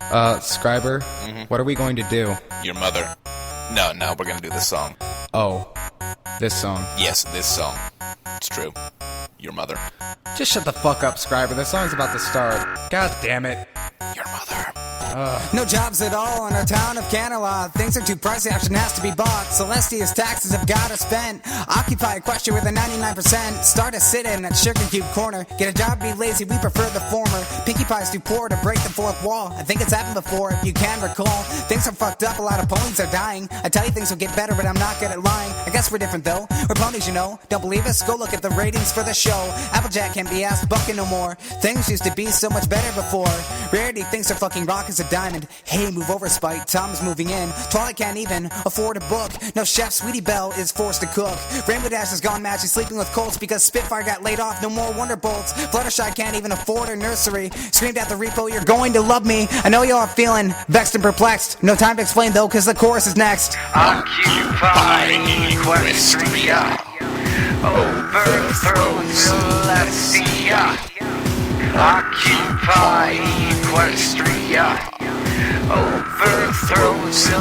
Scriber, what are we going to do? Your mother. No, we're gonna do this song. Oh, this song. Yes, this song. It's true. Your mother. Just shut the fuck up, Scriber. The song's about to start. God damn it. Your mother. No jobs at all in our town of Canela. Things are too pricey, action has to be bought. Celestia's taxes have gotta spend. Occupy Equestria with a 99%. Start a sit-in at Sugar Cube Corner. Get a job, be lazy, we prefer the former. Pinkie Pie's too poor to break the fourth wall. I think it's happened before, if you can recall. Things are fucked up, a lot of ponies are dying. I tell you things will get better, but I'm not good at lying. I guess we're different though, we're ponies, you know. Don't believe us? Go look at the ratings for the show. Applejack can't be asked bucking no more. Things used to be so much better before. Rarity thinks they're fucking rock as a diamond. Hey, move over, Spike. Tom's moving in. Twilight can't even afford a book. No chef, Sweetie Belle is forced to cook. Rainbow Dash has gone mad. She's sleeping with Colts because Spitfire got laid off. No more Wonderbolts. Fluttershy can't even afford her nursery. Screamed at the repo, you're going to love me. I know y'all are feeling vexed and perplexed. No time to explain though, cause the chorus is next. Occupy Equestria. Overthrow Celestia. Occupy Equestria. Overthrow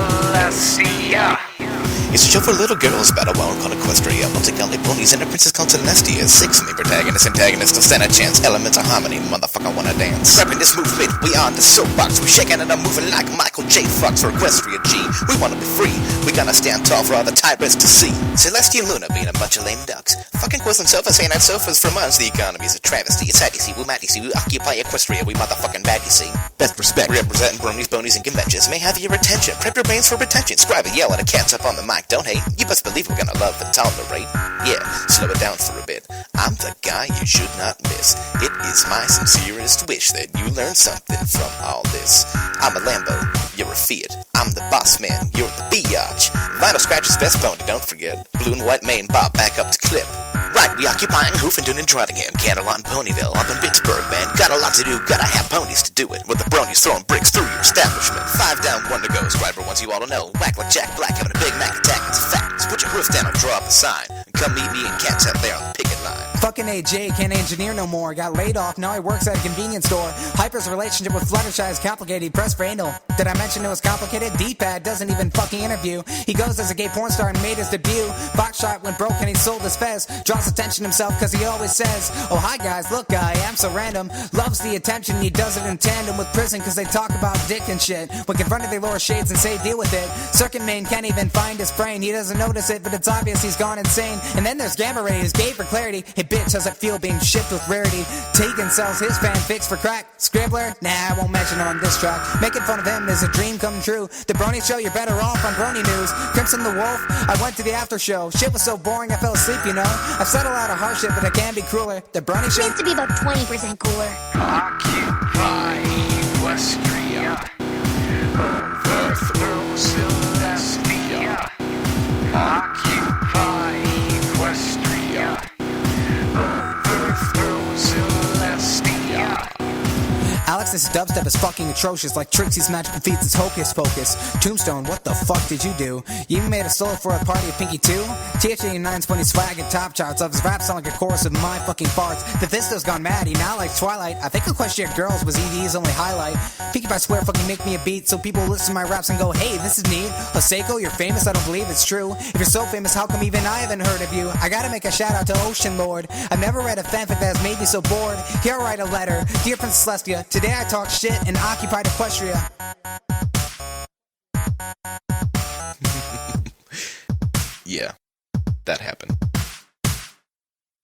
Celestia. It's a show for little girls about a world called Equestria. Multi-godly ponies and a princess called Celestia. 6 main protagonists, antagonists, don't stand a chance. Elements of harmony, motherfucker wanna dance. Grabbing this movement, we on the soapbox. We shaking and I'm moving like Michael J. Fox for Equestria G. We wanna be free, we gonna stand tall for all the tyrants to see. Celestia and Luna being a bunch of lame ducks. Fucking Quizling sofas ain't had sofas for months. The economy's a travesty. It's hatty see, we mighty see, we occupy Equestria. We motherfucking baddie see. Best respect, representing bronies, bonies, and conventions. May have your attention, prep your brains for retention. Scribe yell at a cat's up on the mic. Don't hate, you best believe we're gonna love and tolerate. Yeah, slow it down for a bit. I'm the guy you should not miss. It is my sincerest wish that you learn something from all this. I'm a Lambo, you're a Fiat. I'm the boss man, you're the biatch. Vinyl Scratch's best pony, don't forget. Blue and white mane bob back up to clip. Right, we occupying Hoofendune and Trottingham, Canterlot and Ponyville, up in Pittsburgh, man. Got a lot to do, gotta have ponies to do it. With the bronies throwing bricks through your establishment. 5 down, 1 to go, Scriber wants you all to know. Whack like Jack Black, having a Big Mac attack, it's a fact. So put your roofs down and draw up a sign. And come meet me and Cats out there on the picket line. Fucking AJ can't engineer no more. Got laid off, now he works at a convenience store. Hyper's relationship with Fluttershy is complicated. He pressed for anal. Did I mention it was complicated? D-pad doesn't even fucking interview. He goes as a gay porn star and made his debut. Boxshot went broke and he sold his fez. Draws attention himself cause he always says, oh hi guys, look I am so random. Loves the attention, he does it in tandem with prison cause they talk about dick and shit. When confronted they lower shades and say deal with it. Circuit Main can't even find his brain. He doesn't notice it but it's obvious he's gone insane. And then there's Gamma Ray, who's gay for clarity. Hey bitch, how's it feel being shipped with rarity? Tegan sells his fanfics for crack. Scrambler? Nah, I won't mention him on this track. Making fun of him is a dream come true. The Brony Show, you're better off on Brony News. Crimson the Wolf, I went to the after show. Shit was so boring I fell asleep, you know. I've said a lot of harsh shit but I can be crueler. The Brony Show Meant to be about 20% cooler. Occupy Equestria. Overthrow Celestia. Occupy Equestria. Overthrow Celestia. Alex's dubstep is fucking atrocious, like Trixie's magical feats is hocus pocus. Tombstone, what the fuck did you do? You even made a solo for a party of Pinky 2? THA9's funny swag and top charts of his rap sound like a chorus of my fucking farts. Vivisto's gone mad, he now likes Twilight. I think Equestria Girls was ED's only highlight. Pinkie Pie swear fucking make me a beat so people listen to my raps and go, hey, this is neat. Seiko, you're famous, I don't believe it's true. If you're so famous, how come even I haven't heard of you? I gotta make a shout out to Ocean Lord. I've never read a fanfic that has made me so bored. Here I write a letter, dear Princess Celestia. Today I talk shit and occupied Equestria. Yeah, that happened.